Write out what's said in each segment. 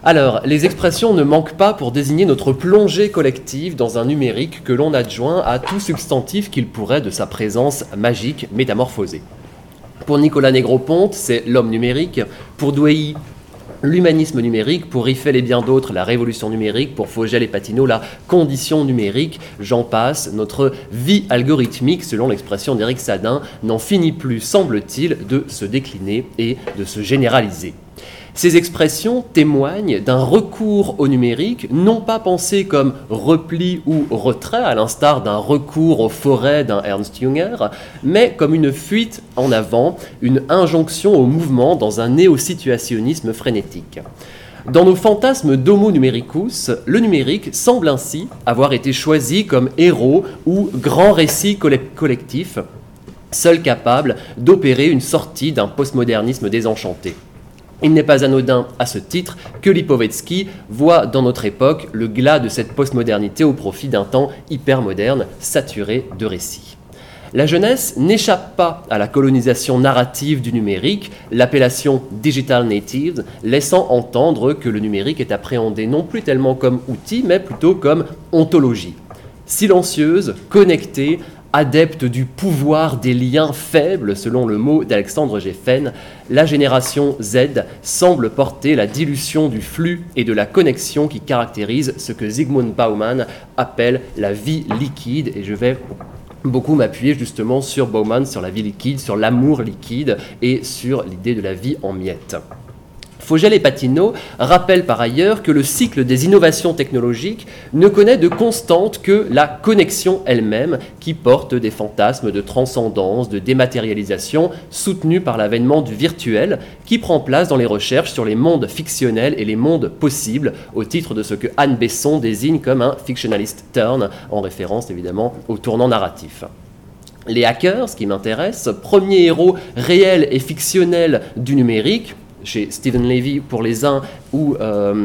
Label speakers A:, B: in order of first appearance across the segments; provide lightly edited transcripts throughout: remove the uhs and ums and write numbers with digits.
A: Alors, les expressions ne manquent pas pour désigner notre plongée collective dans un numérique que l'on adjoint à tout substantif qu'il pourrait, de sa présence magique, métamorphoser. Pour Nicolas Négroponte, c'est l'homme numérique. Pour Douai, l'humanisme numérique. Pour Riffel et bien d'autres, la révolution numérique. Pour Fogel et Patineau, la condition numérique. J'en passe. Notre vie algorithmique, selon l'expression d'Éric Sadin, n'en finit plus, semble-t-il, de se décliner et de se généraliser. Ces expressions témoignent d'un recours au numérique, non pas pensé comme repli ou retrait, à l'instar d'un recours aux forêts d'un Ernst Jünger, mais comme une fuite en avant, une injonction au mouvement dans un néo-situationnisme frénétique. Dans nos fantasmes d'Homo numericus, le numérique semble ainsi avoir été choisi comme héros ou grand récit collectif, seul capable d'opérer une sortie d'un postmodernisme désenchanté. Il n'est pas anodin, à ce titre, que Lipovetsky voit dans notre époque le glas de cette postmodernité au profit d'un temps hypermoderne, saturé de récits. La jeunesse n'échappe pas à la colonisation narrative du numérique, l'appellation « digital natives » laissant entendre que le numérique est appréhendé non plus tellement comme outil, mais plutôt comme ontologie. Silencieuse, connectée, adepte du pouvoir des liens faibles, selon le mot d'Alexandre Geffen, la génération Z semble porter la dilution du flux et de la connexion qui caractérise ce que Zygmunt Bauman appelle la vie liquide. Et je vais beaucoup m'appuyer justement sur Bauman, sur la vie liquide, sur l'amour liquide et sur l'idée de la vie en miettes. Fogel et Patineau rappellent par ailleurs que le cycle des innovations technologiques ne connaît de constante que la connexion elle-même, qui porte des fantasmes de transcendance, de dématérialisation, soutenus par l'avènement du virtuel, qui prend place dans les recherches sur les mondes fictionnels et les mondes possibles, au titre de ce que Anne Besson désigne comme un fictionalist turn, en référence évidemment au tournant narratif. Les hackers, ce qui m'intéresse, premiers héros réels et fictionnels du numérique, chez Stephen Levy pour les uns ou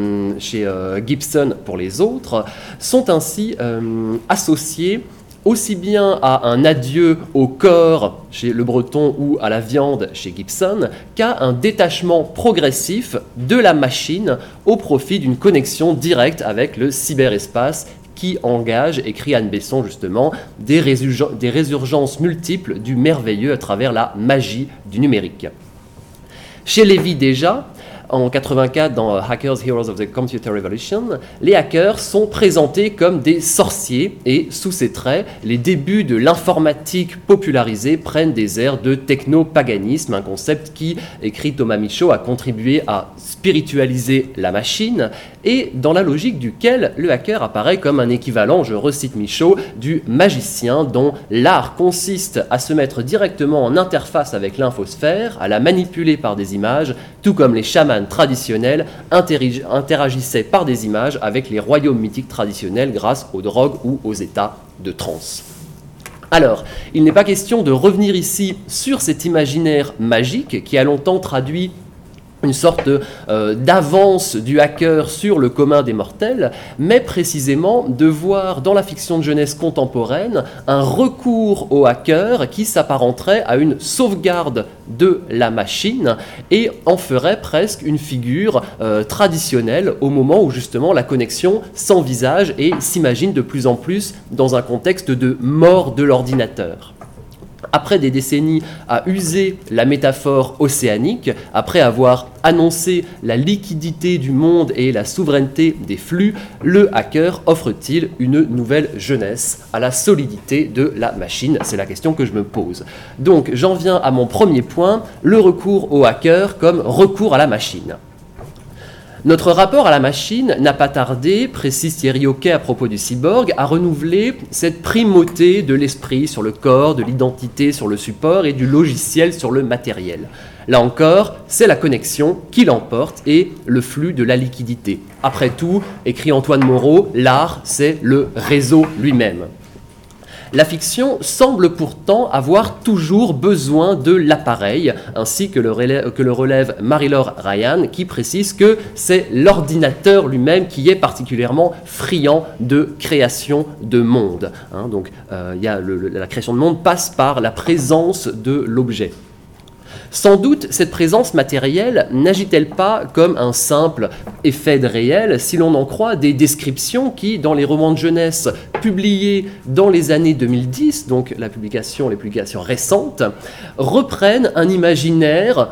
A: chez Gibson pour les autres, sont ainsi associés aussi bien à un adieu au corps chez Le Breton ou à la viande chez Gibson, qu'à un détachement progressif de la machine au profit d'une connexion directe avec le cyberespace qui engage, écrit Anne Besson justement, des résurgences multiples du merveilleux à travers la magie du numérique. Chez Levy déjà, en 1984, dans Hackers, Heroes of the Computer Revolution, les hackers sont présentés comme des sorciers et, sous ces traits, les débuts de l'informatique popularisée prennent des airs de techno-paganisme, un concept qui, écrit Thomas Michaud, a contribué à spiritualiser la machine et dans la logique duquel le hacker apparaît comme un équivalent, je recite Michaud, du magicien dont l'art consiste à se mettre directement en interface avec l'infosphère, à la manipuler par des images, tout comme les chamans traditionnels interagissaient par des images avec les royaumes mythiques traditionnels grâce aux drogues ou aux états de transe. Alors, il n'est pas question de revenir ici sur cet imaginaire magique qui a longtemps traduit une sorte d'avance du hacker sur le commun des mortels, mais précisément de voir dans la fiction de jeunesse contemporaine un recours au hacker qui s'apparenterait à une sauvegarde de la machine et en ferait presque une figure traditionnelle au moment où justement la connexion s'envisage et s'imagine de plus en plus dans un contexte de mort de l'ordinateur. Après des décennies à user la métaphore océanique, après avoir annoncé la liquidité du monde et la souveraineté des flux, le hacker offre-t-il une nouvelle jeunesse à la solidité de la machine? C'est la question que je me pose. Donc j'en viens à mon premier point, le recours au hacker comme recours à la machine. Notre rapport à la machine n'a pas tardé, précise Thierry Hoquet à propos du cyborg, à renouveler cette primauté de l'esprit sur le corps, de l'identité sur le support et du logiciel sur le matériel. Là encore, c'est la connexion qui l'emporte et le flux de la liquidité. Après tout, écrit Antoine Moreau, l'art, c'est le réseau lui-même. La fiction semble pourtant avoir toujours besoin de l'appareil, ainsi que le relève Marie-Laure Ryan, qui précise que c'est l'ordinateur lui-même qui est particulièrement friand de création de monde. Donc la création de monde passe par la présence de l'objet. Sans doute, cette présence matérielle n'agit-elle pas comme un simple effet de réel, si l'on en croit des descriptions qui, dans les romans de jeunesse publiés dans les années 2010, donc les publications récentes, reprennent un imaginaire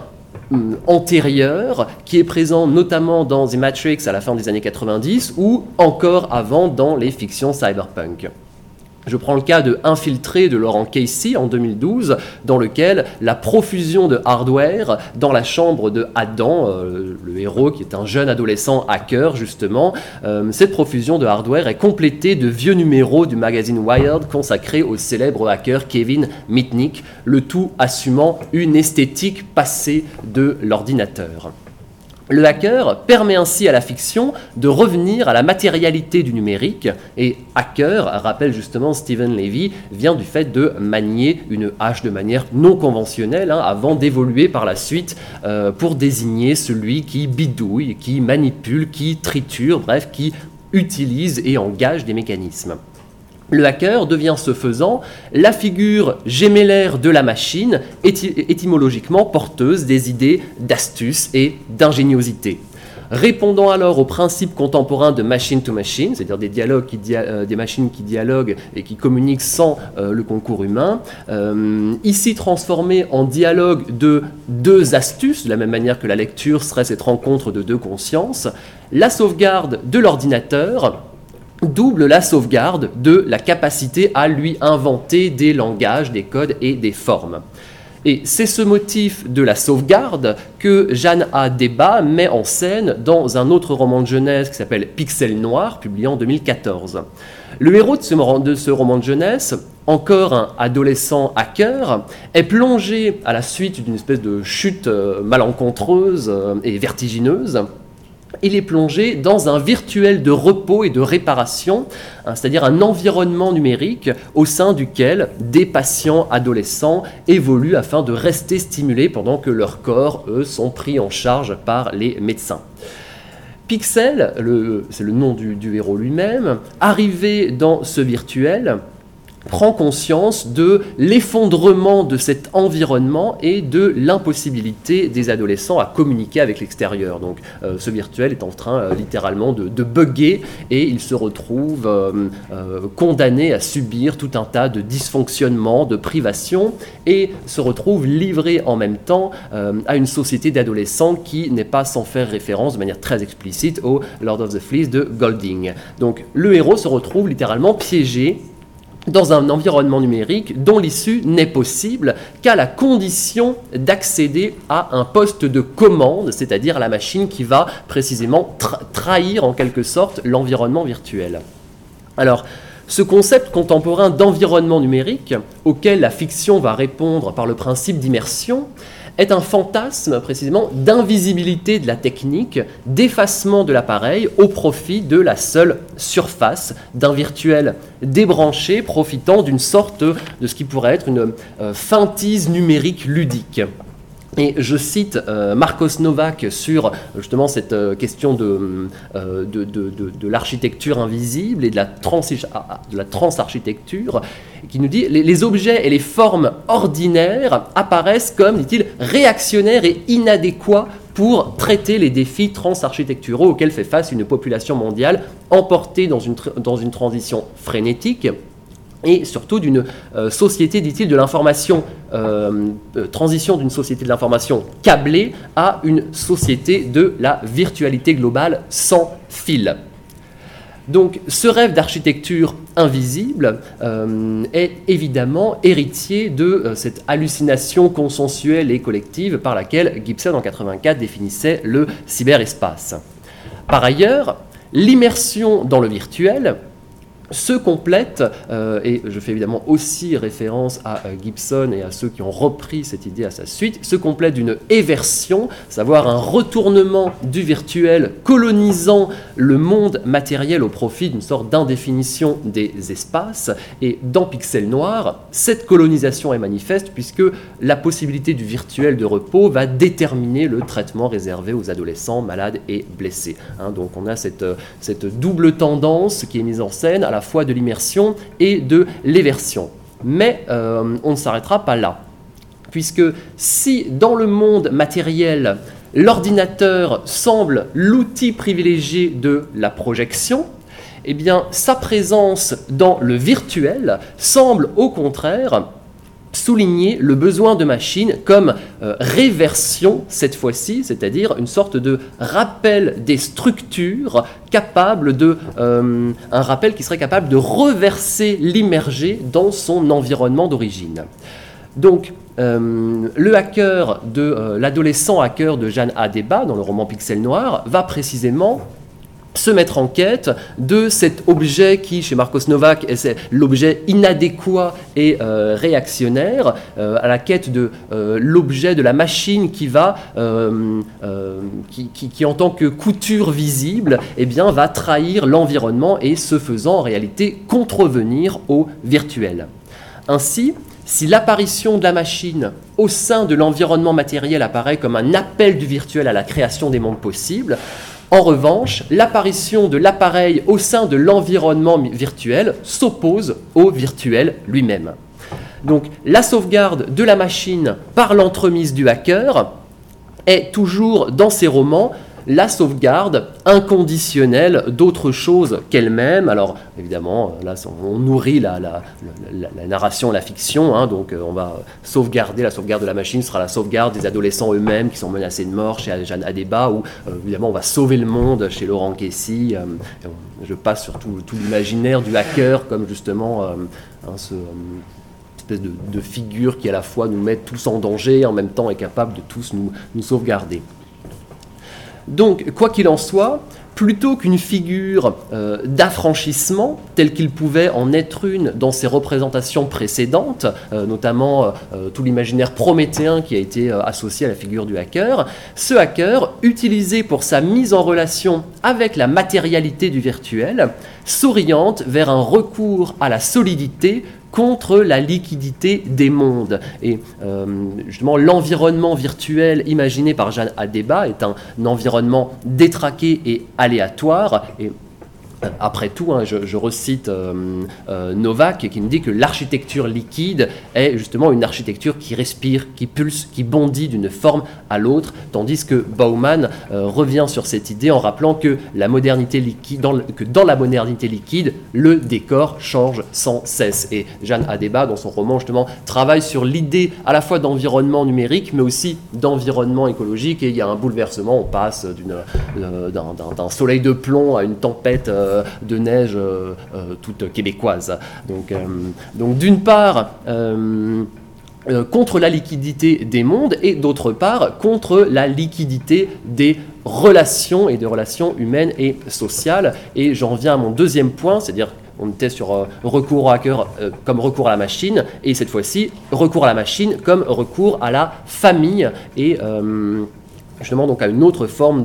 A: antérieur qui est présent notamment dans The Matrix à la fin des années 90 ou encore avant dans les fictions cyberpunk. Je prends le cas de Infiltré de Laurent Casey en 2012, dans lequel la profusion de hardware dans la chambre de Adam, le héros qui est un jeune adolescent hacker justement, cette profusion de hardware est complétée de vieux numéros du magazine Wired consacrés au célèbre hacker Kevin Mitnick, le tout assumant une esthétique passée de l'ordinateur. Le hacker permet ainsi à la fiction de revenir à la matérialité du numérique, et hacker, rappelle justement Stephen Levy, vient du fait de manier une hache de manière non conventionnelle, avant d'évoluer par la suite pour désigner celui qui bidouille, qui manipule, qui triture, bref, qui utilise et engage des mécanismes. Le hacker devient ce faisant la figure gémellaire de la machine, étymologiquement porteuse des idées d'astuce et d'ingéniosité. Répondant alors au principe contemporain de machine to machine, c'est-à-dire des machines qui dialoguent et qui communiquent sans le concours humain, ici transformé en dialogue de deux astuces, de la même manière que la lecture serait cette rencontre de deux consciences, la sauvegarde de l'ordinateur double la sauvegarde de la capacité à lui inventer des langages, des codes et des formes. Et c'est ce motif de la sauvegarde que Jeanne A. Débat met en scène dans un autre roman de jeunesse qui s'appelle Pixel Noir, publié en 2014. Le héros de ce roman de jeunesse, encore un adolescent hacker, est plongé à la suite d'une espèce de chute malencontreuse et vertigineuse. Il est plongé dans un virtuel de repos et de réparation, c'est-à-dire un environnement numérique au sein duquel des patients adolescents évoluent afin de rester stimulés pendant que leurs corps, eux, sont pris en charge par les médecins. Pixel, c'est le nom du héros lui-même, arrivé dans ce virtuel, prend conscience de l'effondrement de cet environnement et de l'impossibilité des adolescents à communiquer avec l'extérieur. Donc ce virtuel est en train littéralement de bugger et il se retrouve condamné à subir tout un tas de dysfonctionnements, de privations et se retrouve livré en même temps à une société d'adolescents qui n'est pas sans faire référence de manière très explicite au Lord of the Fleas de Golding. Donc le héros se retrouve littéralement piégé dans un environnement numérique dont l'issue n'est possible qu'à la condition d'accéder à un poste de commande, c'est-à-dire la machine qui va précisément trahir en quelque sorte l'environnement virtuel. Alors, ce concept contemporain d'environnement numérique, auquel la fiction va répondre par le principe d'immersion, est un fantasme précisément d'invisibilité de la technique, d'effacement de l'appareil au profit de la seule surface d'un virtuel débranché profitant d'une sorte de ce qui pourrait être une feintise numérique ludique. Et je cite Marcos Novak sur justement cette question de l'architecture invisible et de la transarchitecture, qui nous dit « Les objets et les formes ordinaires apparaissent comme, dit-il, réactionnaires et inadéquats pour traiter les défis transarchitecturaux auxquels fait face une population mondiale emportée dans une transition frénétique ». Et surtout d'une société, dit-il, de l'information, transition d'une société de l'information câblée à une société de la virtualité globale sans fil. Donc ce rêve d'architecture invisible est évidemment héritier de cette hallucination consensuelle et collective par laquelle Gibson en 1984 définissait le cyberespace. Par ailleurs, l'immersion dans le virtuel se complète, et je fais évidemment aussi référence à Gibson et à ceux qui ont repris cette idée à sa suite, se complète d'une éversion, savoir un retournement du virtuel colonisant le monde matériel au profit d'une sorte d'indéfinition des espaces. Et dans Pixel Noir, cette colonisation est manifeste puisque la possibilité du virtuel de repos va déterminer le traitement réservé aux adolescents malades et blessés. Donc on a cette double tendance qui est mise en scène à la fois de l'immersion et de l'éversion. Mais on ne s'arrêtera pas là, puisque si dans le monde matériel, l'ordinateur semble l'outil privilégié de la projection, eh bien, sa présence dans le virtuel semble au contraire souligner le besoin de machines comme réversion cette fois-ci, c'est-à-dire une sorte de rappel des structures capable un rappel qui serait capable de reverser l'immergé dans son environnement d'origine. Donc, l'adolescent hacker de Jane Adeba, dans le roman Pixel Noir, va précisément se mettre en quête de cet objet qui, chez Marcos Novak, est l'objet inadéquat et réactionnaire, à la quête de l'objet de la machine qui va, qui en tant que couture visible, eh bien, va trahir l'environnement et, ce faisant, en réalité, contrevenir au virtuel. Ainsi, si l'apparition de la machine au sein de l'environnement matériel apparaît comme un appel du virtuel à la création des mondes possibles, en revanche, l'apparition de l'appareil au sein de l'environnement virtuel s'oppose au virtuel lui-même. Donc, la sauvegarde de la machine par l'entremise du hacker est toujours, dans ces romans, la sauvegarde inconditionnelle d'autre chose qu'elle-même. Alors, évidemment, là, on nourrit la narration, la fiction, hein, donc on va sauvegarder, la sauvegarde de la machine sera la sauvegarde des adolescents eux-mêmes qui sont menacés de mort chez Jane Adeba, ou évidemment, on va sauver le monde chez Laurent Kessy. Je passe sur tout l'imaginaire du hacker comme justement espèce de figure qui à la fois nous met tous en danger et en même temps est capable de tous nous sauvegarder. Donc, quoi qu'il en soit, plutôt qu'une figure d'affranchissement, telle qu'il pouvait en être une dans ses représentations précédentes, notamment tout l'imaginaire prométhéen qui a été associé à la figure du hacker, ce hacker, utilisé pour sa mise en relation avec la matérialité du virtuel, s'oriente vers un recours à la solidité contre la liquidité des mondes. Et justement, l'environnement virtuel imaginé par Jane Adeba est un environnement détraqué et aléatoire. Et après tout, hein, je recite Novak qui nous dit que l'architecture liquide est justement une architecture qui respire, qui pulse, qui bondit d'une forme à l'autre, tandis que Bauman revient sur cette idée en rappelant que la modernité liquide, dans la modernité liquide, le décor change sans cesse. Et Jane Adeba, dans son roman, justement, travaille sur l'idée à la fois d'environnement numérique, mais aussi d'environnement écologique, et il y a un bouleversement, on passe d'un soleil de plomb à une tempête de neige toute québécoise. Donc d'une part, contre la liquidité des mondes, et d'autre part, contre la liquidité des relations et des relations humaines et sociales. Et j'en viens à mon deuxième point, c'est-à-dire on était sur recours au hacker comme recours à la machine, et cette fois-ci, recours à la machine comme recours à la famille, et justement donc à une autre forme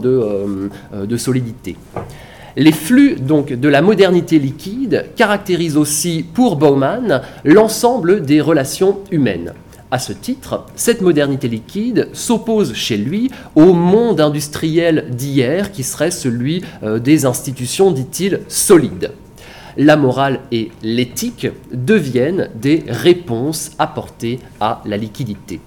A: de solidité. Les flux donc, de la modernité liquide caractérisent aussi pour Bauman l'ensemble des relations humaines. À ce titre, cette modernité liquide s'oppose chez lui au monde industriel d'hier qui serait celui des institutions, dit-il, solides. La morale et l'éthique deviennent des réponses apportées à la liquidité.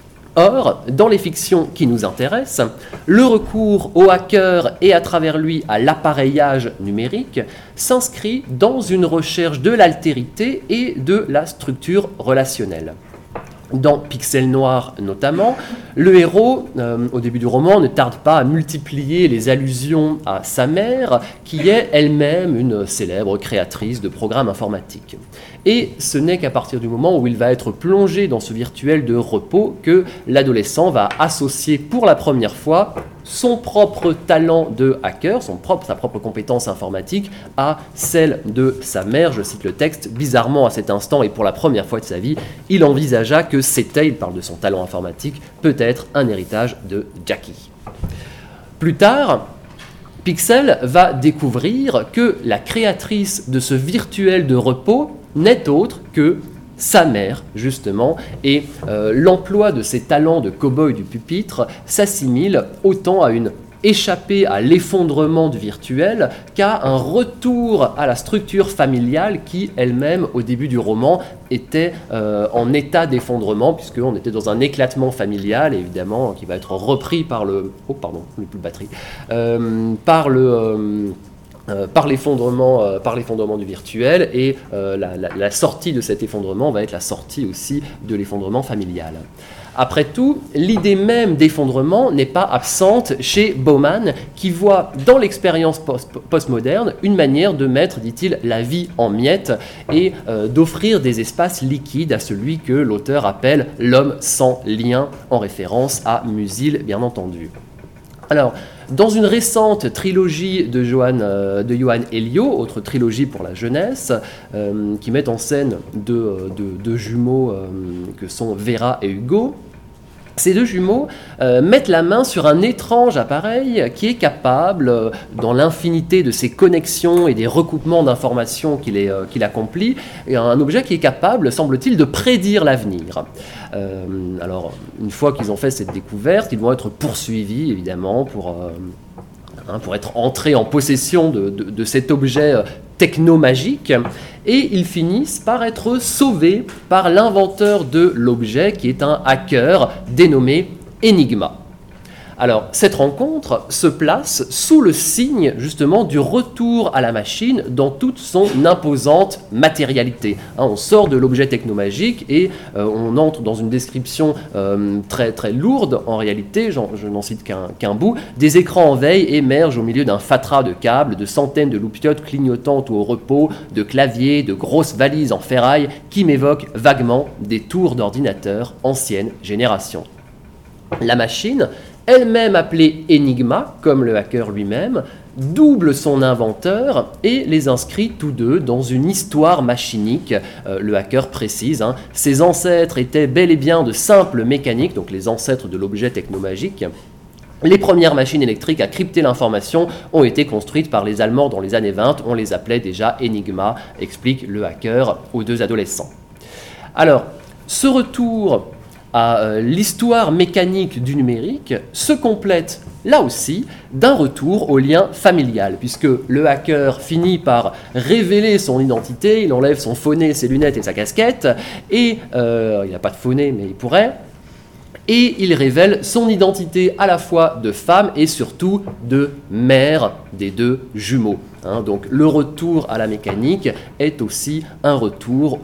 A: Or, dans les fictions qui nous intéressent, le recours au hacker et à travers lui à l'appareillage numérique s'inscrit dans une recherche de l'altérité et de la structure relationnelle. Dans Pixel Noir notamment, le héros, au début du roman, ne tarde pas à multiplier les allusions à sa mère, qui est elle-même une célèbre créatrice de programmes informatiques. Et ce n'est qu'à partir du moment où il va être plongé dans ce virtuel de repos que l'adolescent va associer pour la première fois son propre talent de hacker, sa propre compétence informatique, à celle de sa mère. Je cite le texte, bizarrement à cet instant et pour la première fois de sa vie, il envisagea que c'était, il parle de son talent informatique, peut-être un héritage de Jackie. Plus tard, Pixel va découvrir que la créatrice de ce virtuel de repos n'est autre que sa mère, justement, et l'emploi de ses talents de cow-boy du pupitre s'assimile autant à une échapper à l'effondrement du virtuel qu'à un retour à la structure familiale qui elle-même, au début du roman, était en état d'effondrement, puisqu'on était dans un éclatement familial, évidemment, qui va être repris par le... Oh, pardon, je n'ai plus de batterie. Par l'effondrement du virtuel, et la sortie de cet effondrement va être la sortie aussi de l'effondrement familial. Après tout, l'idée même d'effondrement n'est pas absente chez Bauman, qui voit dans l'expérience postmoderne une manière de mettre, dit-il, la vie en miettes et d'offrir des espaces liquides à celui que l'auteur appelle l'homme sans lien, en référence à Musil, bien entendu. Alors, dans une récente trilogie de Johan Elio, autre trilogie pour la jeunesse, qui met en scène deux jumeaux que sont Vera et Hugo, ces deux jumeaux mettent la main sur un étrange appareil qui est capable, dans l'infinité de ses connexions et des recoupements d'informations qu'il accomplit, un objet qui est capable, semble-t-il, de prédire l'avenir. Alors, une fois qu'ils ont fait cette découverte, ils vont être poursuivis, évidemment, pour être entrés en possession de cet objet technomagique, et ils finissent par être sauvés par l'inventeur de l'objet, qui est un hacker dénommé Enigma. Alors, cette rencontre se place sous le signe, justement, du retour à la machine dans toute son imposante matérialité. On sort de l'objet technomagique et on entre dans une description très, très lourde, en réalité, je n'en cite qu'un bout. Des écrans en veille émergent au milieu d'un fatras de câbles, de centaines de loupiottes clignotantes ou au repos, de claviers, de grosses valises en ferraille qui m'évoquent vaguement des tours d'ordinateur ancienne génération. La machine, elle-même appelée Enigma, comme le hacker lui-même, double son inventeur et les inscrit tous deux dans une histoire machinique. Le hacker précise, ses ancêtres étaient bel et bien de simples mécaniques, donc les ancêtres de l'objet technomagique. Les premières machines électriques à crypter l'information ont été construites par les Allemands dans les années 20, on les appelait déjà Enigma, explique le hacker aux deux adolescents. Alors, ce retour à l'histoire mécanique du numérique se complète là aussi d'un retour au lien familial, puisque le hacker finit par révéler son identité, il enlève son faux nez, ses lunettes et sa casquette, et il n'a pas de faux nez mais il pourrait, et il révèle son identité à la fois de femme et surtout de mère des deux jumeaux. Donc le retour à la mécanique est aussi un retour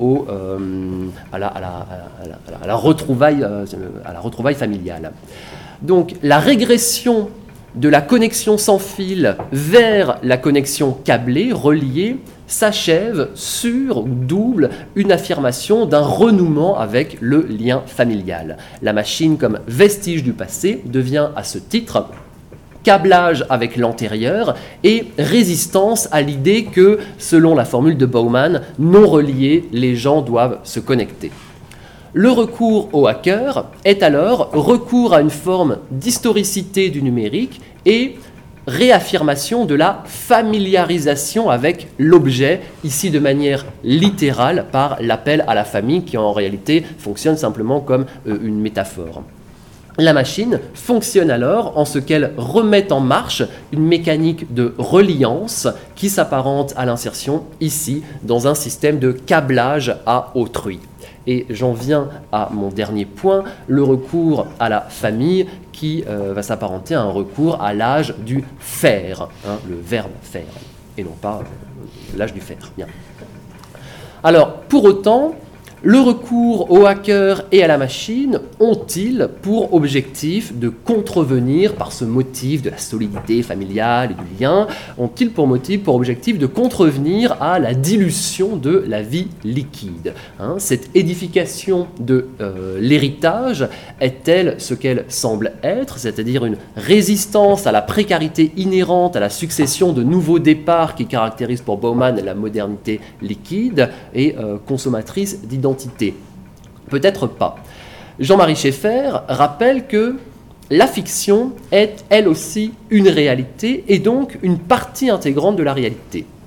A: à la retrouvaille familiale. Donc la régression de la connexion sans fil vers la connexion câblée, reliée, s'achève sur ou double une affirmation d'un renouement avec le lien familial. La machine, comme vestige du passé, devient à ce titre câblage avec l'antérieur et résistance à l'idée que, selon la formule de Bauman, non reliés, les gens doivent se connecter. Le recours au hacker est alors recours à une forme d'historicité du numérique et réaffirmation de la familiarisation avec l'objet, ici de manière littérale par l'appel à la famille qui en réalité fonctionne simplement comme une métaphore. La machine fonctionne alors en ce qu'elle remet en marche une mécanique de reliance qui s'apparente à l'insertion ici dans un système de câblage à autrui. Et j'en viens à mon dernier point, le recours à la famille qui va s'apparenter à un recours à l'âge du faire, le verbe faire, et non pas l'âge du faire. Bien. Alors, pour autant, le recours au hacker et à la machine ont-ils pour objectif de contrevenir, par ce motif de la solidité familiale et du lien, ont-ils pour objectif de contrevenir à la dilution de la vie liquide ? Cette édification de l'héritage est-elle ce qu'elle semble être, c'est-à-dire une résistance à la précarité inhérente à la succession de nouveaux départs qui caractérise pour Bauman la modernité liquide et consommatrice d'identité ? Peut-être pas. Jean-Marie Schaeffer rappelle que la fiction est, elle aussi, une réalité et donc une partie intégrante de la réalité.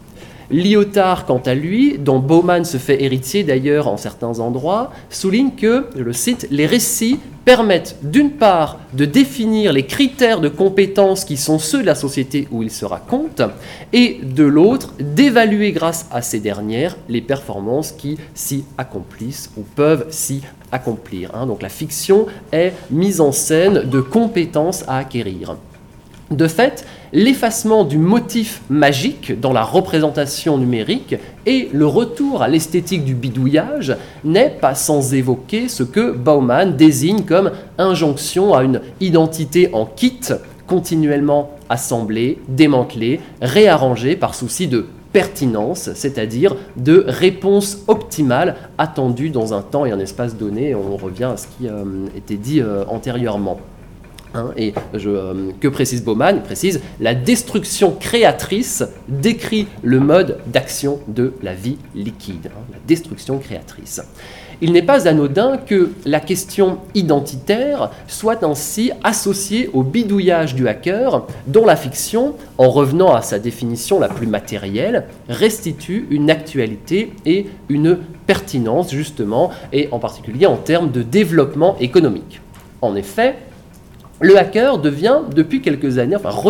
A: Lyotard, quant à lui, dont Bauman se fait héritier d'ailleurs en certains endroits, souligne que, je le cite, « les récits permettent d'une part de définir les critères de compétence qui sont ceux de la société où ils se racontent, et de l'autre, d'évaluer grâce à ces dernières les performances qui s'y accomplissent ou peuvent s'y accomplir. » Donc la fiction est mise en scène de compétences à acquérir. De fait, l'effacement du motif magique dans la représentation numérique et le retour à l'esthétique du bidouillage n'est pas sans évoquer ce que Bauman désigne comme injonction à une identité en kit, continuellement assemblée, démantelée, réarrangée par souci de pertinence, c'est-à-dire de réponse optimale attendue dans un temps et un espace donné. On revient à ce qui était dit antérieurement. Et que précise Bauman? Il précise « La destruction créatrice décrit le mode d'action de la vie liquide. » La destruction créatrice. Il n'est pas anodin que la question identitaire soit ainsi associée au bidouillage du hacker, dont la fiction, en revenant à sa définition la plus matérielle, restitue une actualité et une pertinence, justement, et en particulier en termes de développement économique. En effet, le hacker revient depuis quelques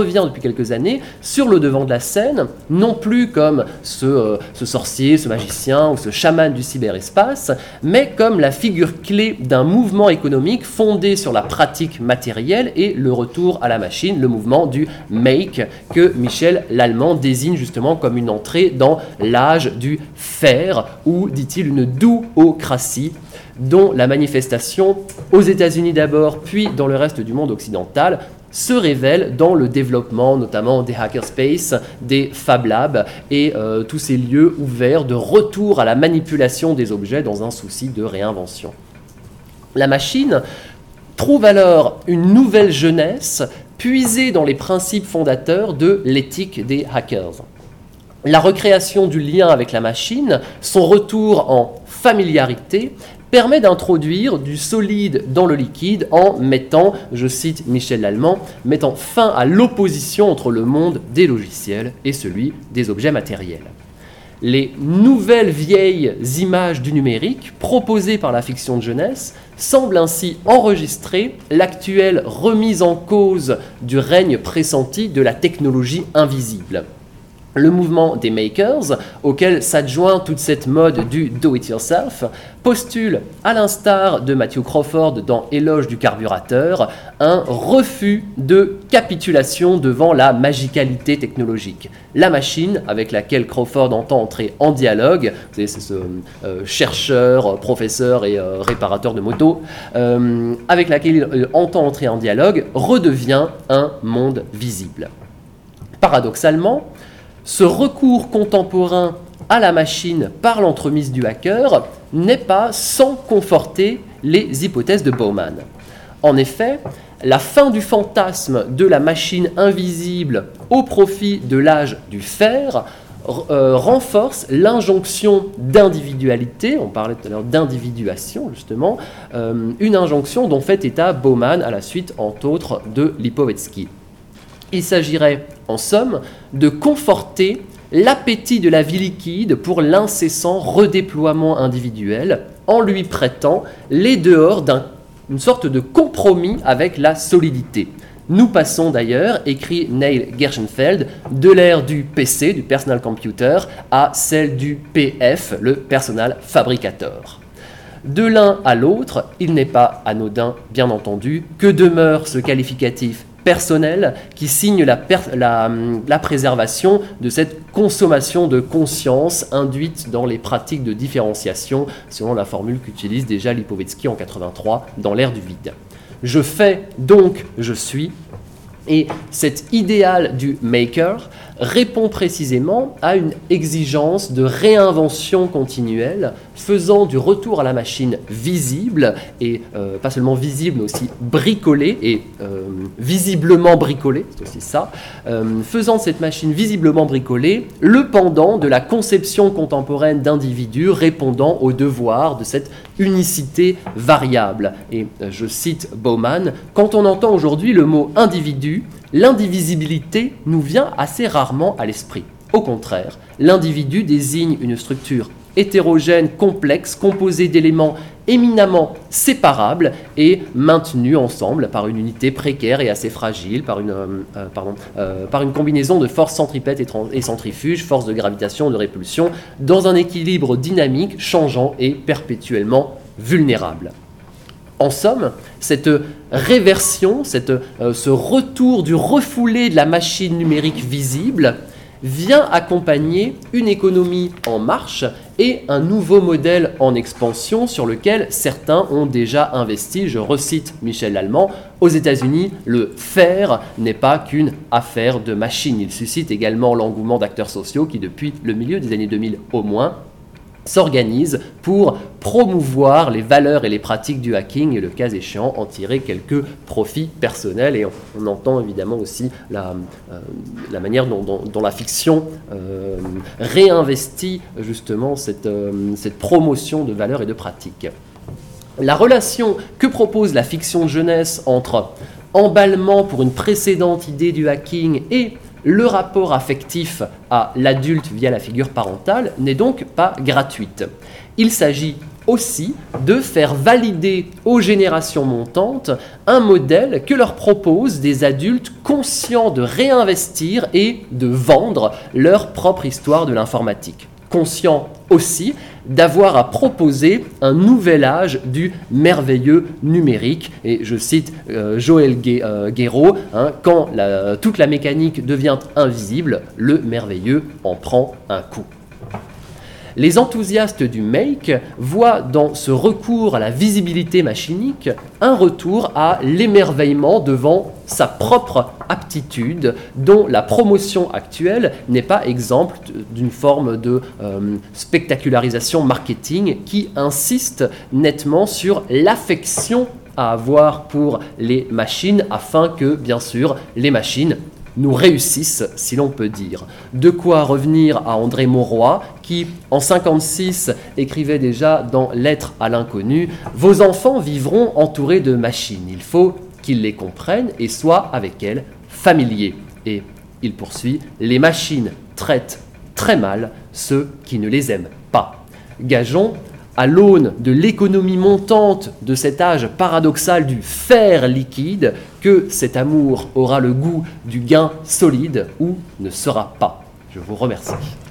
A: années sur le devant de la scène, non plus comme ce sorcier, ce magicien ou ce chaman du cyberespace, mais comme la figure clé d'un mouvement économique fondé sur la pratique matérielle et le retour à la machine, le mouvement du make, que Michel Lallemand désigne justement comme une entrée dans l'âge du faire, ou, dit-il, une doocratie, dont la manifestation, aux États-Unis d'abord, puis dans le reste du monde occidental, se révèle dans le développement notamment des hackerspaces, des Fab Labs et tous ces lieux ouverts de retour à la manipulation des objets dans un souci de réinvention. La machine trouve alors une nouvelle jeunesse puisée dans les principes fondateurs de l'éthique des hackers. La recréation du lien avec la machine, son retour en familiarité, permet d'introduire du solide dans le liquide en mettant, je cite Michel Lallemand, mettant fin à l'opposition entre le monde des logiciels et celui des objets matériels. Les nouvelles vieilles images du numérique proposées par la fiction de jeunesse semblent ainsi enregistrer l'actuelle remise en cause du règne pressenti de la technologie invisible. Le mouvement des makers, auquel s'adjoint toute cette mode du do-it-yourself, postule, à l'instar de Matthew Crawford dans Éloge du carburateur, un refus de capitulation devant la magicalité technologique. La machine, avec laquelle Crawford entend entrer en dialogue, vous savez, c'est ce chercheur, professeur et réparateur de motos, avec laquelle il entend entrer en dialogue, redevient un monde visible. Paradoxalement, ce recours contemporain à la machine par l'entremise du hacker n'est pas sans conforter les hypothèses de Bauman. En effet, la fin du fantasme de la machine invisible au profit de l'âge du faire renforce l'injonction d'individualité, on parlait tout à l'heure d'individuation justement, une injonction dont fait état Bauman à la suite entre autres de Lipovetsky. Il s'agirait, en somme, de conforter l'appétit de la vie liquide pour l'incessant redéploiement individuel en lui prêtant les dehors d'une sorte de compromis avec la solidité. Nous passons d'ailleurs, écrit Neil Gershenfeld, de l'ère du PC, du Personal Computer, à celle du PF, le Personal Fabricator. De l'un à l'autre, il n'est pas anodin, bien entendu, que demeure ce qualificatif personnel qui signe la préservation de cette consommation de conscience induite dans les pratiques de différenciation, selon la formule qu'utilise déjà Lipovetsky en 1983 dans l'ère du vide. Je fais, donc je suis. Et cet idéal du maker répond précisément à une exigence de réinvention continuelle, faisant du retour à la machine visible, et pas seulement visible, mais aussi bricolée, et visiblement bricolée, c'est aussi ça, faisant de cette machine visiblement bricolée le pendant de la conception contemporaine d'individus répondant au devoir de cette unicité variable. Et je cite Bauman, « Quand on entend aujourd'hui le mot individu, l'indivisibilité nous vient assez rarement à l'esprit. Au contraire, l'individu désigne une structure hétérogène, complexe, composée d'éléments éminemment séparables et maintenus ensemble par une unité précaire et assez fragile, par une combinaison de forces centripètes et centrifuges, forces de gravitation, de répulsion, dans un équilibre dynamique, changeant et perpétuellement vulnérable. En somme, cette réversion, ce retour du refoulé de la machine numérique visible vient accompagner une économie en marche et un nouveau modèle en expansion sur lequel certains ont déjà investi. Je recite Michel Lallemand, « Aux États-Unis, le faire n'est pas qu'une affaire de machine ». Il suscite également l'engouement d'acteurs sociaux qui, depuis le milieu des années 2000 au moins, s'organisent pour promouvoir les valeurs et les pratiques du hacking et le cas échéant en tirer quelques profits personnels. Et on entend évidemment aussi la manière dont la fiction réinvestit justement cette promotion de valeurs et de pratiques. La relation que propose la fiction de jeunesse entre emballement pour une précédente idée du hacking et le rapport affectif à l'adulte via la figure parentale n'est donc pas gratuite. Il s'agit aussi de faire valider aux générations montantes un modèle que leur proposent des adultes conscients de réinvestir et de vendre leur propre histoire de l'informatique. Conscients aussi d'avoir à proposer un nouvel âge du merveilleux numérique. Et je cite Joël Guéraud, quand toute la mécanique devient invisible, le merveilleux en prend un coup. Les enthousiastes du make voient dans ce recours à la visibilité machinique un retour à l'émerveillement devant sa propre aptitude, dont la promotion actuelle n'est pas exempte d'une forme de spectacularisation marketing qui insiste nettement sur l'affection à avoir pour les machines afin que, bien sûr, les machines nous réussissent, si l'on peut dire. De quoi revenir à André Mauroy, qui, en 1956, écrivait déjà dans Lettres à l'inconnu « Vos enfants vivront entourés de machines. Il faut qu'ils les comprennent et soient avec elles familiers. » Et il poursuit « Les machines traitent très mal ceux qui ne les aiment pas. » Gageons, à l'aune de l'économie montante de cet âge paradoxal du faire liquide, que cet amour aura le goût du gain solide ou ne sera pas. Je vous remercie.